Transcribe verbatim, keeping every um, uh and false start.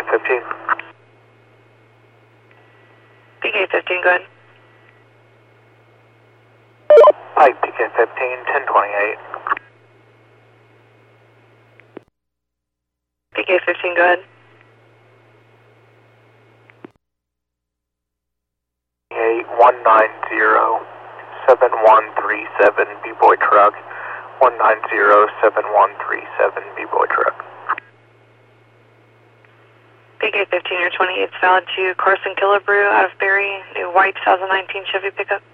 fifteen. P K fifteen, go ahead. Pike P K fifteen, ten twenty-eight. P K fifteen, go ahead. eight one nine zero seven one three seven B-Boy truck. one nine zero seven one three seven B-Boy truck. P K fifteen or twenty-eight is valid to Carson Killebrew out of Berry, new white two thousand nineteen Chevy pickup.